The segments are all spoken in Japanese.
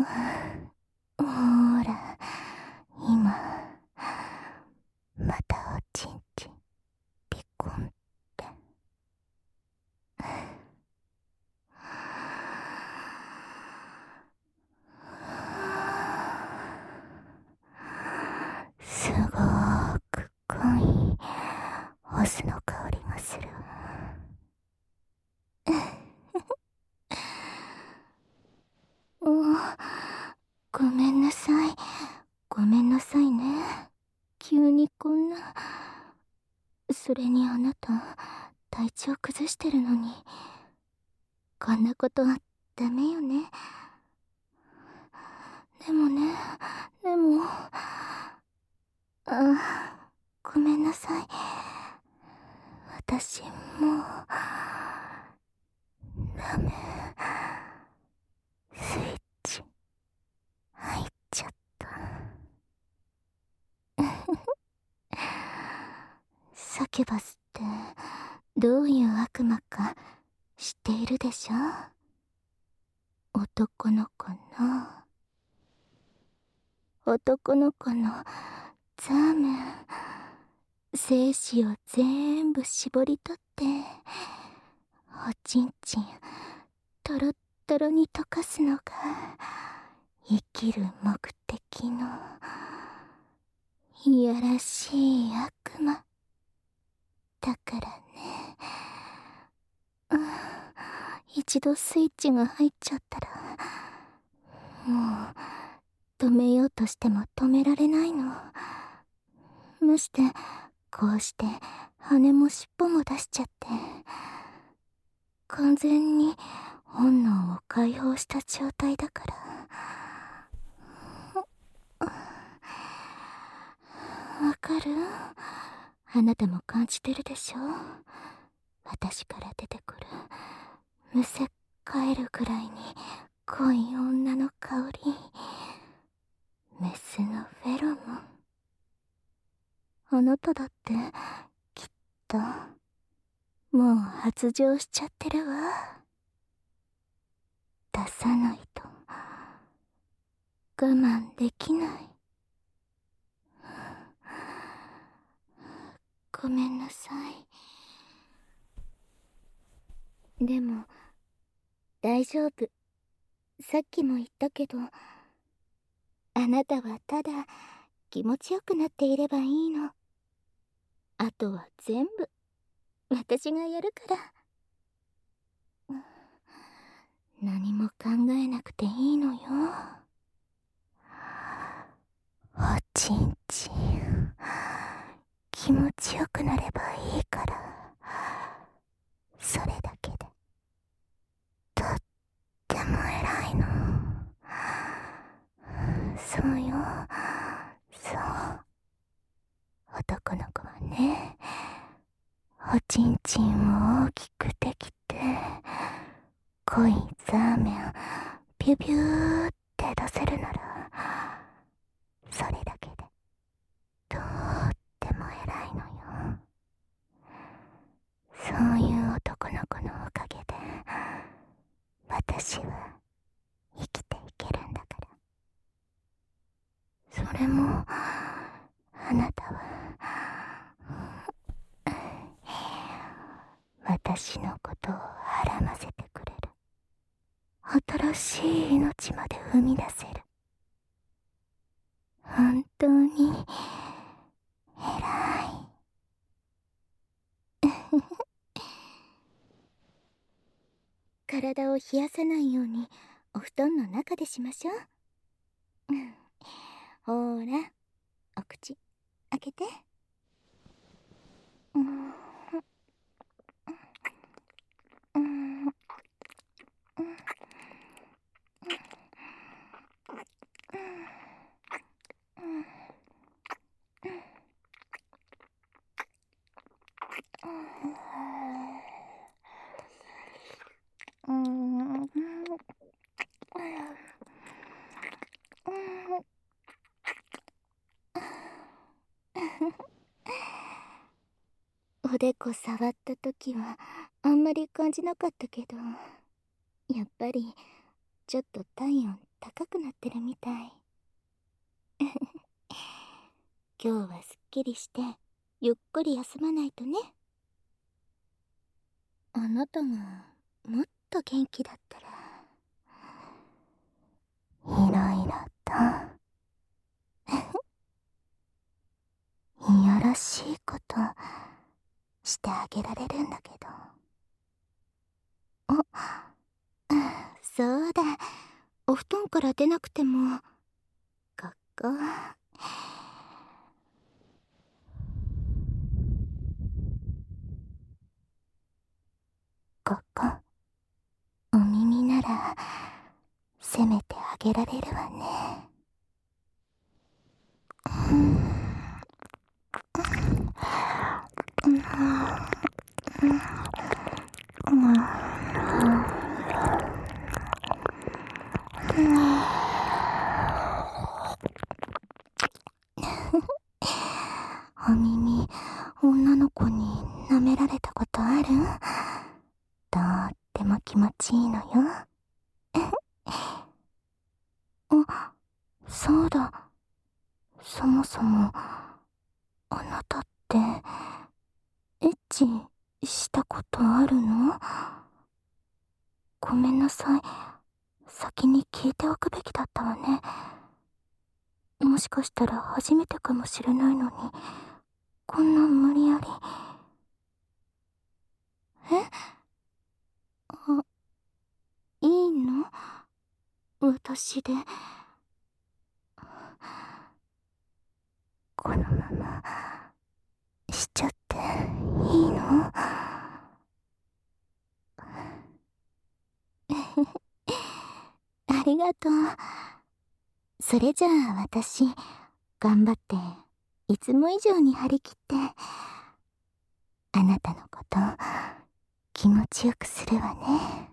ほら、今またおちんちんピコンって。すごーく濃いホスの香りがする。ごめんなさい。ごめんなさいね。急にこんな。それにあなた、体調崩してるのに。こんなことはダメよね。でもね、でも。ごめんなさい。私もうダメ。スイッチ入っちゃった。サキュバスってどういう悪魔か知っているでしょ？男の子のザーメン、精子を全部絞り取っておちんちんトロットロに溶かすのが生きる目的のいやらしい悪魔だからね。一度スイッチが入っちゃったらもう止めようとしても止められないの。ましてこうして羽も尻尾も出しちゃって完全に本能を解放した状態だから。わかる？あなたも感じてるでしょ？私から出てくるむせ返るくらいに濃い女の香り、メスのフェロモン。あなただってきっともう発情しちゃってるわ。出さないと我慢できない。ごめんなさい。でも大丈夫。さっきも言ったけど、あなたはただ気持ちよくなっていればいいの。あとは全部私がやるから。何も考えなくていいのよ。おちんちん気持ちよくなればいいから、それだけでとっても偉いの。そうよ、そう。男の子はね、おちんちんを大きくできて濃いザーメンピュピューって出せるなら、それだけでとっても偉いのよ。そういう男の子のおかげで私は生きていけるんだから。それもあなたは私のことをはらませてくれる。新しい命まで生み出せる。本当に偉い。体を冷やさないようにお布団の中でしましょう。ほーら、お口開けて。おでこ触った時はあんまり感じなかったけど、やっぱりちょっと体温高くなってるみたい。今日はすっきりしてゆっくり休まないとね。あなたがもっと元気だったらいろいろといやらしいことしてあげられるんだけど。そうだ、お布団から出なくてもここお耳ならせめてあげられるわね。お耳、女の子に舐められたことある？とっても気持ちいいのよ。あ、そうだ。そもそもあなたってエッチしたことあるの？ごめんなさい、先に聞いておくべきだったわね。もしかしたら初めてかもしれないのに、こんな無理やり。あ、いいの？私で。このまましちゃっていいの？ありがとう。それじゃあ私、頑張っていつも以上に張り切ってあなたのこと気持ちよくするわね。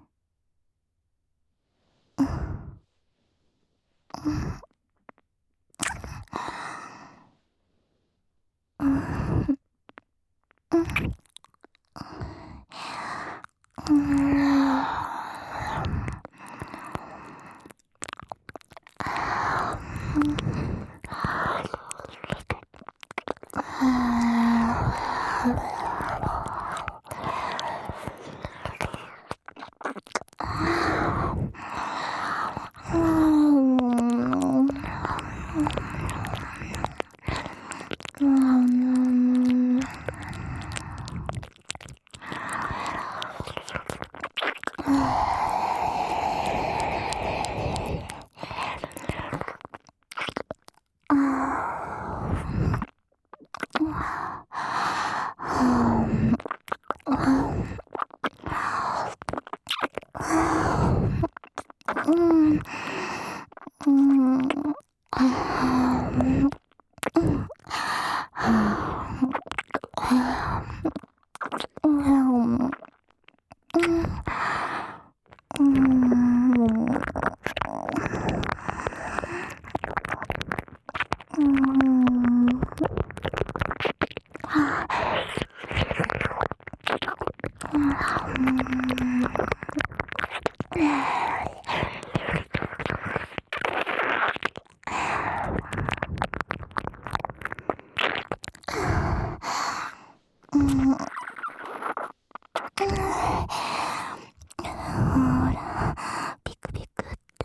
ほら、ピクピクって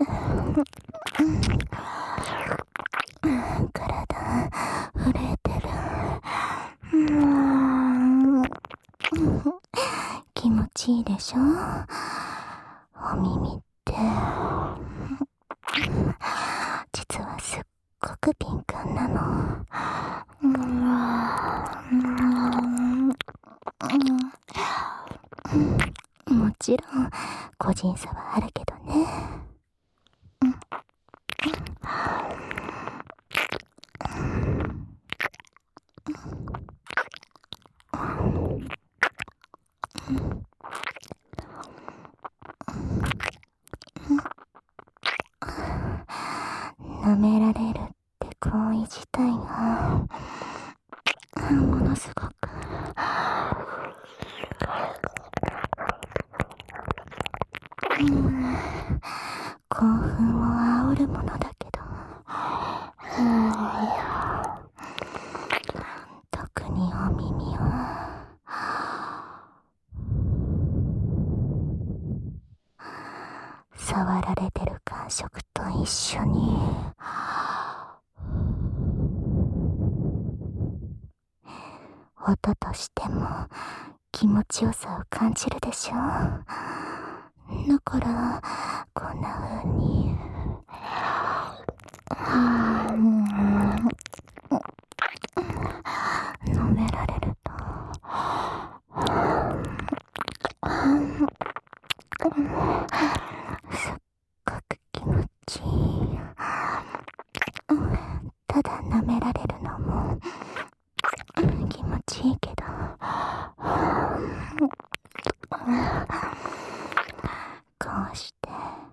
体震えてる。気持ちいいでしょ？お耳って実はすっごく敏感なの。もちろん個人差はあるけどね。舐められるって行為自体がものすごく興奮を煽感触と一緒に音としても気持ちよさを感じるでしょ。だからこんな風に飲められるとすっごく気持ちいい。ただ舐められるのも気持ちいいけど、こうして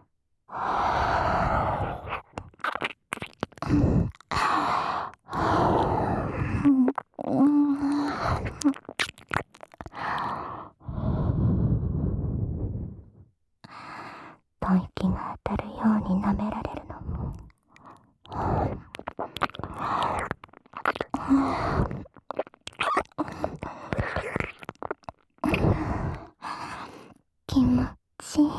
吐息が当たるように舐められるのも気持ちいい。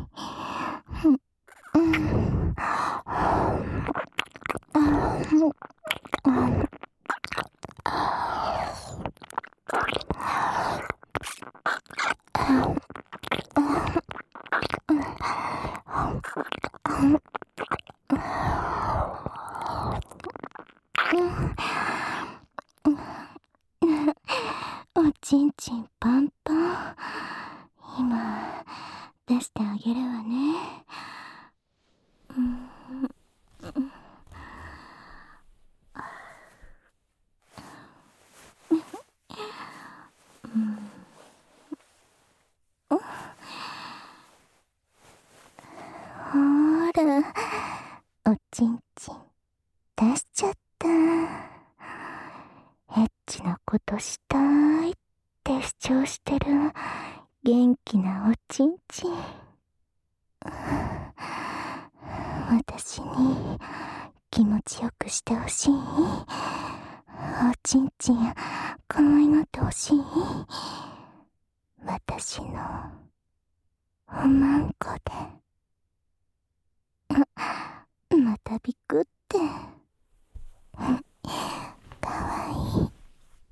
おちんちんパンパン。今出してあげるわね。ほーら、おちんちん出しちゃった。エッチなことしたいって主張してる元気なおちんちん。私に気持ちよくしてほしい。おちんちん可愛がってほしい。私のおまんこで。またビクって。かわいい。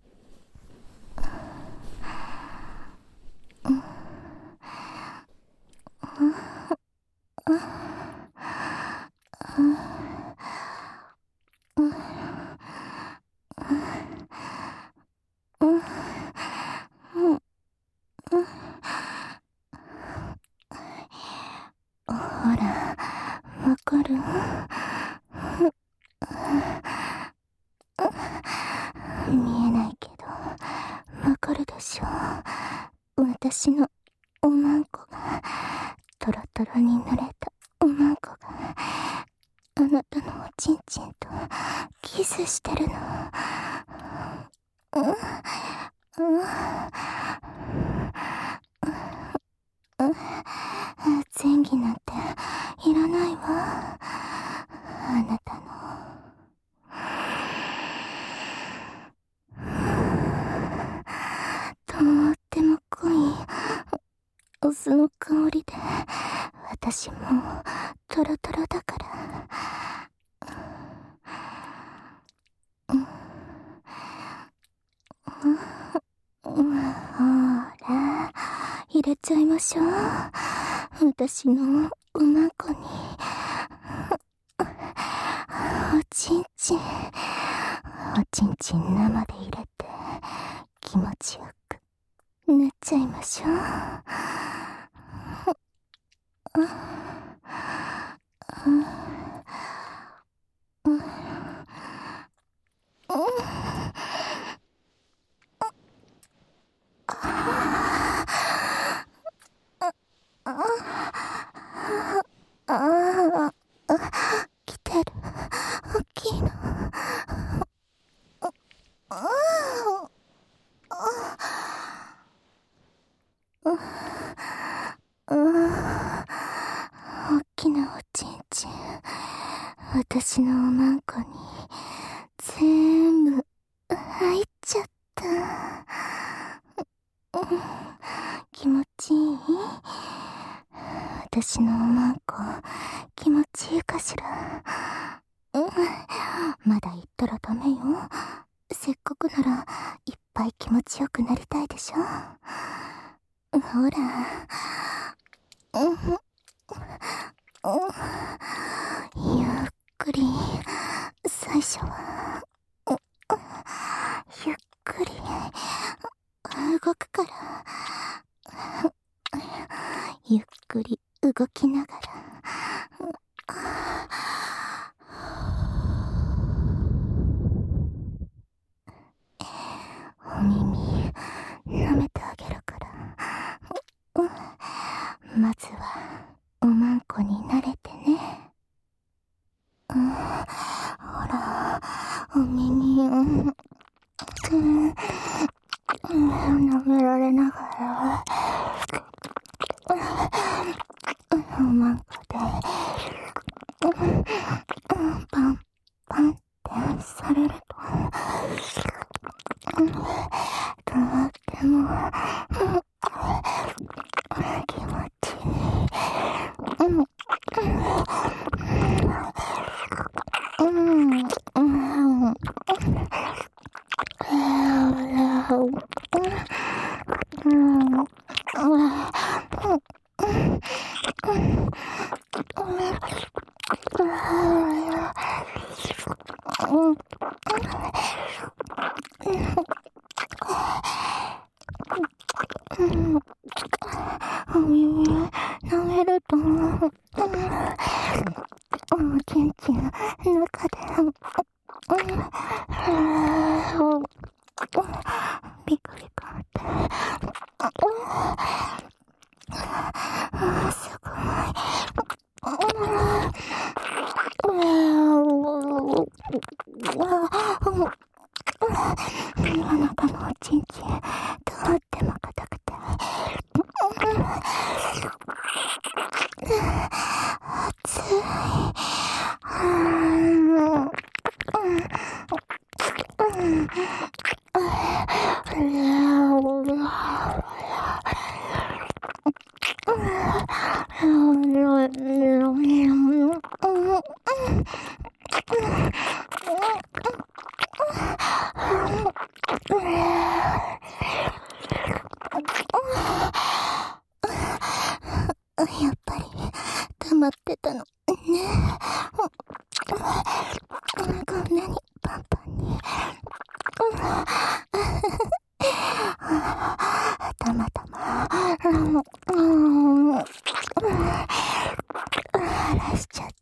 ほら、わかる？見えないけどわかるでしょ。私のおまんこがトロトロに濡れたおまんこがあなたのおちんちんとキスしてるの。前儀なんていらないわ。あなたのとっても濃いお酢の香りで私もトロトロだから。ほら、入れちゃいましょう。私のおまんこにおちんちん生で入れて気持ちよくなっちゃいましょう。来てる。大きいの。大きなおちんちん私のおまんこに全部入っちゃった。気持ちいい？私のおまんこ気持ちくり、最初はゆっくり動くから、ゆっくり動きながら、お耳舐めてあげるから、まずはおまんこに慣れてね。ほら、お耳舐められながら、おまんこでパンパンってされると、とっても気持ちいい。お耳舐めると、おちんちんの中でビクビクってすごい。お腹のおちんちんとっても硬くて熱い。やっぱり溜まってたのね。こんなにパンパンにたまたま話しちゃって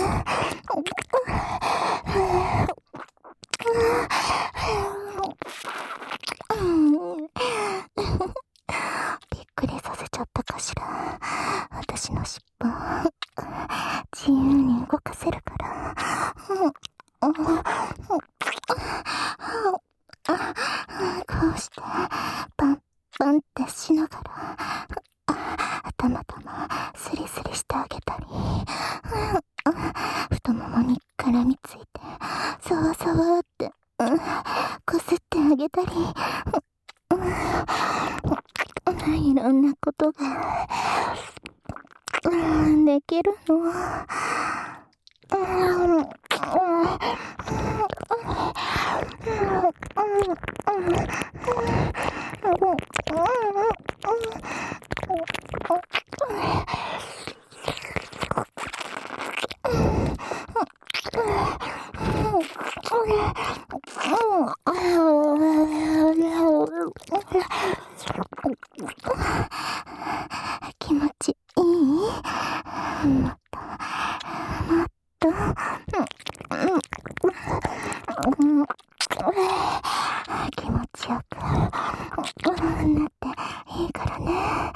びっくりさせちゃったかしら。私の尻尾自由に動かせるから、こうしてパンパンってしながらたまたまスリスリしてあげたり、太ももに絡みついてサワサワってこすってあげたり、いろんなことができるの。気持ちいい？もっともっと気持ちよくなっていいからね。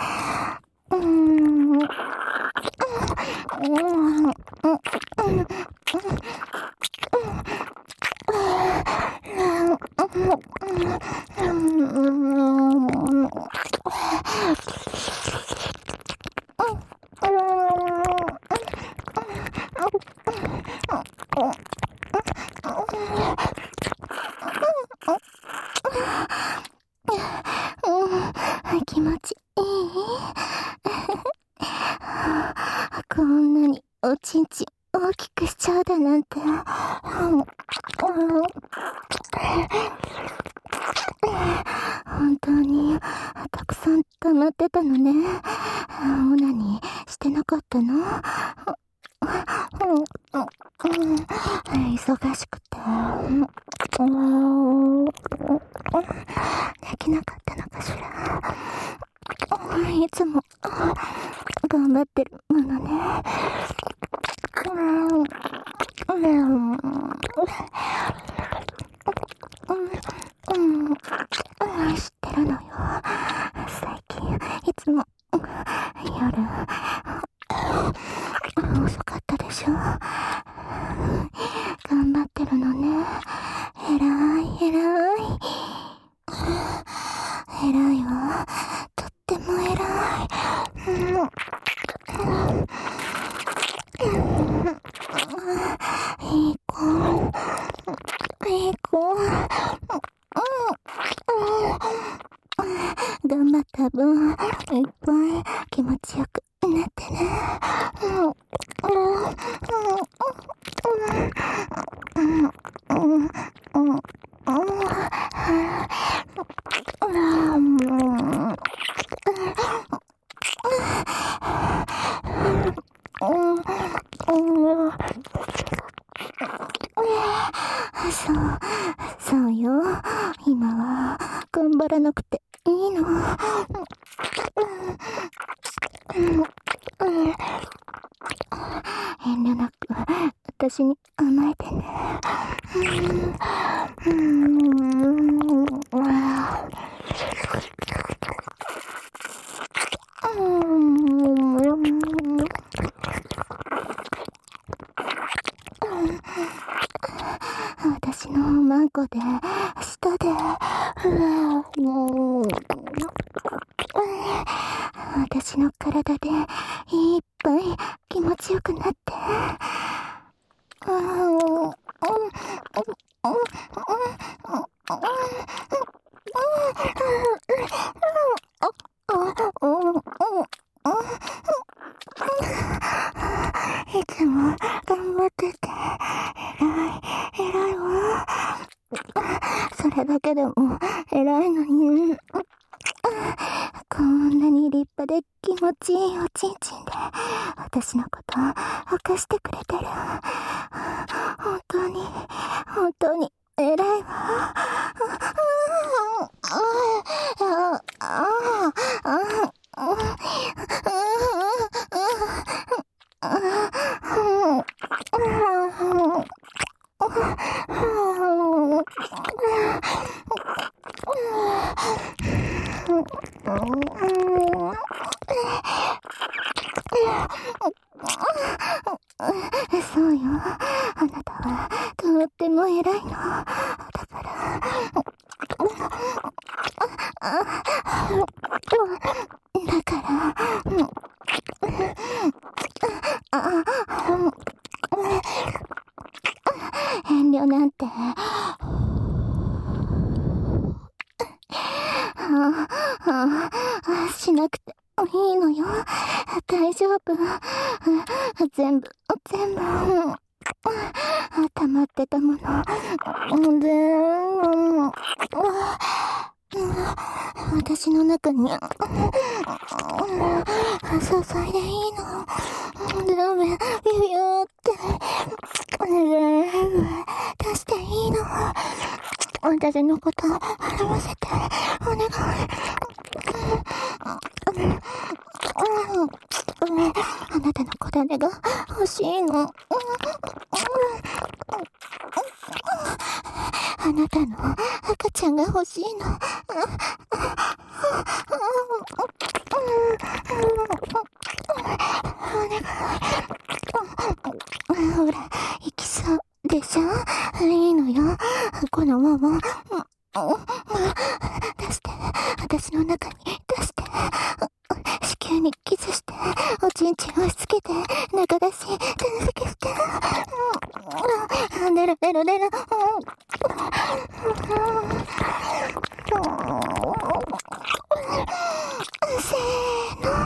気持ちいい？こんなにおちんちん大きくしちゃうだなんて。本当にたくさん溜まってたのね。オナニーしてなかったの？ 忙しくて、できなかったのかしら。いつも頑張ってるものね。知ってるのよ。最近いつも夜遅かったでしょ。頑張ってるのね。偉いわ。とっても偉い。いい子。頑張った分、いっぱい気持ちよくなってね。そうよ。今は頑張らなくていいの。遠慮なく私に甘えてね。私の孫で舌で私の体でいっぱい気持ちよくなって。いつも頑張ってて偉いわ。それだけでも偉いのに、こんなに立派で気持ちいいおちんちんで私のことを犯してくれてる。本当に偉いわ。そうよ。あなたはとっても偉いの。だから、遠慮なんてしなくていいのよ。大丈夫。全部溜まってたもの私の中に注いでいいの。ダメ、ビビューって出していいの。私のこと表せてお願い。あなたの小種が欲しいの。あなたの赤ちゃんが欲しいの。ほら、行きそうでしょ。いいのよ。このまま出して、私の中に出して、子宮にキスして、おちんちん押し付けて、中出し手付けして、出るせーの。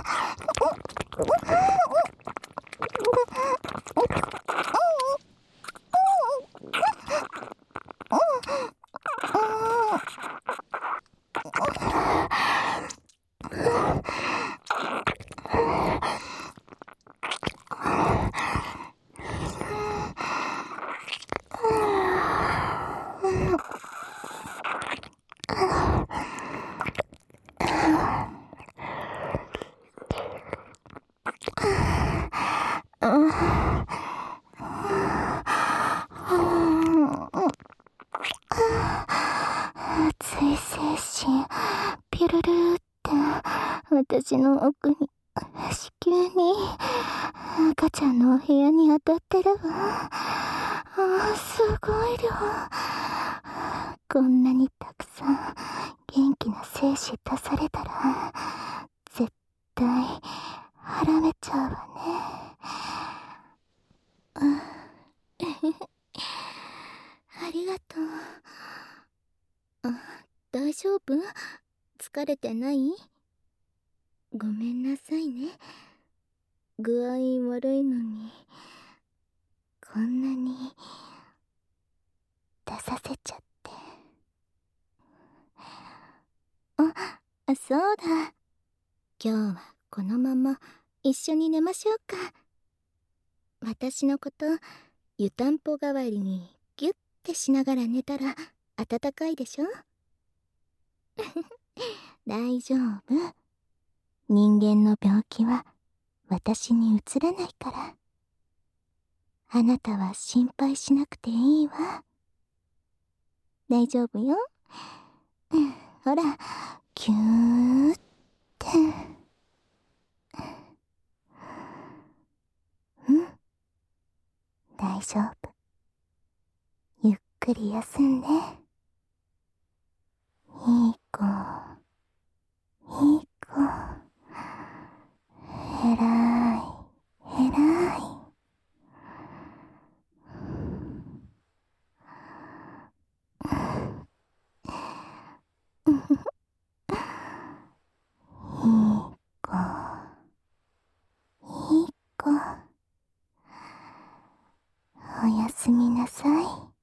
私の奥に子宮に赤ちゃんのお部屋に当たってるわ。すごい量。こんなにたくさん元気な精子出されたら絶対はらめちゃうわね。ありがとう。大丈夫？疲れてない？ごめんなさいね。具合悪いのにこんなに出させちゃって。そうだ。今日はこのまま一緒に寝ましょうか。私のこと湯たんぽ代わりにギュッてしながら寝たら暖かいでしょ？大丈夫。人間の病気は私にうつらないから。あなたは心配しなくていいわ。大丈夫よ。ほら、キューって。大丈夫。ゆっくり休んで。いい子、いい子。えらい、えらい。いい子、いい子。おやすみなさい。